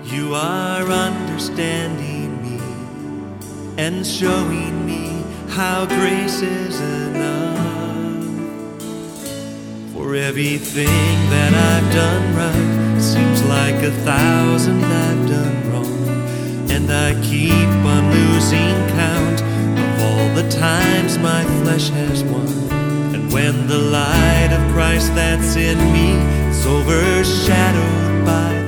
You are understanding me and showing me how grace is enough. For everything that I've done right seems like 1,000 I've done wrong, and I keep on losing count of all the times my flesh has won. And when the light of Christ that's in me is overshadowed by